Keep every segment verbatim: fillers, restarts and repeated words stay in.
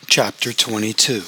Chapter twenty-two.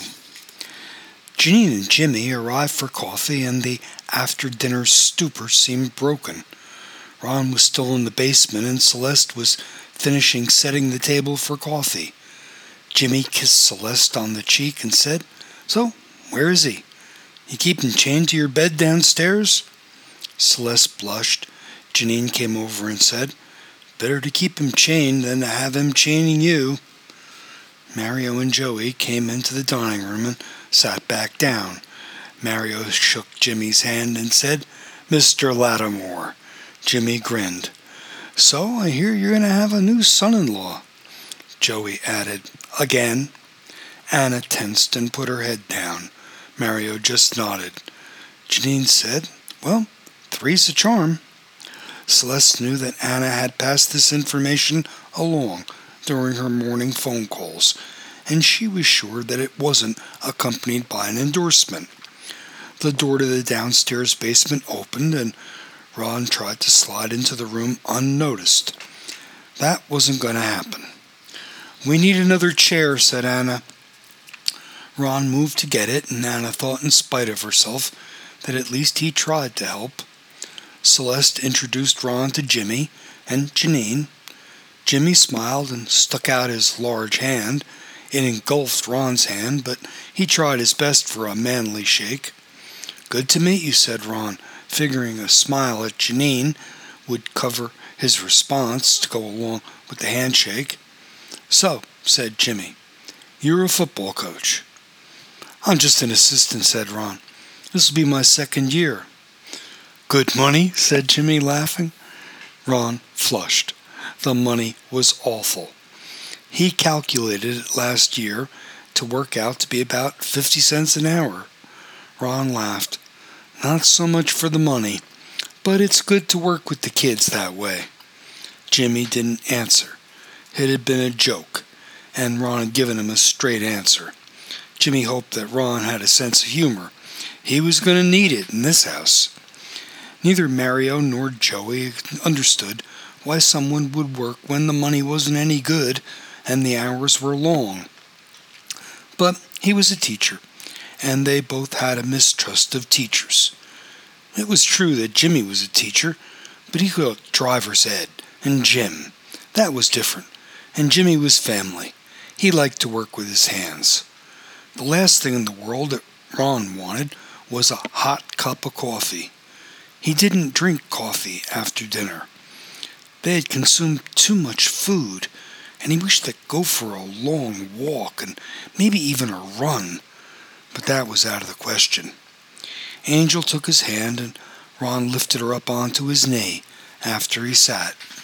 Janine and Jimmy arrived for coffee, and the after-dinner stupor seemed broken. Ron was still in the basement, and Celeste was finishing setting the table for coffee. Jimmy kissed Celeste on the cheek and said, "So, where is he? You keep him chained to your bed downstairs?" Celeste blushed. Janine came over and said, "Better to keep him chained than to have him chaining you." Mario and Joey came into the dining room and sat back down. Mario shook Jimmy's hand and said, "Mister Lattimore." Jimmy grinned. "So I hear you're going to have a new son-in-law." Joey added, "Again?" Anna tensed and put her head down. Mario just nodded. Janine said, "Well, three's a charm." Celeste knew that Anna had passed this information along during her morning phone calls, and she was sure that it wasn't accompanied by an endorsement. The door to the downstairs basement opened, and Ron tried to slide into the room unnoticed. That wasn't going to happen. "We need another chair," said Anna. Ron moved to get it, and Anna thought in spite of herself that at least he tried to help. Celeste introduced Ron to Jimmy and Janine. Jimmy smiled and stuck out his large hand. It engulfed Ron's hand, but he tried his best for a manly shake. "Good to meet you," said Ron, figuring a smile at Janine would cover his response to go along with the handshake. "So," said Jimmy, "you're a football coach." "I'm just an assistant," said Ron. "This will be my second year." "Good money?" said Jimmy, laughing. Ron flushed. The money was awful. He calculated it last year to work out to be about fifty cents an hour. Ron laughed. "Not so much for the money, but it's good to work with the kids that way." Jimmy didn't answer. It had been a joke, and Ron had given him a straight answer. Jimmy hoped that Ron had a sense of humor. He was going to need it in this house. Neither Mario nor Joey understood why someone would work when the money wasn't any good and the hours were long. But he was a teacher, and they both had a mistrust of teachers. It was true that Jimmy was a teacher, but he got driver's ed and gym. That was different, and Jimmy was family. He liked to work with his hands. The last thing in the world that Ron wanted was a hot cup of coffee. He didn't drink coffee after dinner. They had consumed too much food, and he wished to go for a long walk and maybe even a run, but that was out of the question. Angel took his hand, and Ron lifted her up onto his knee after he sat.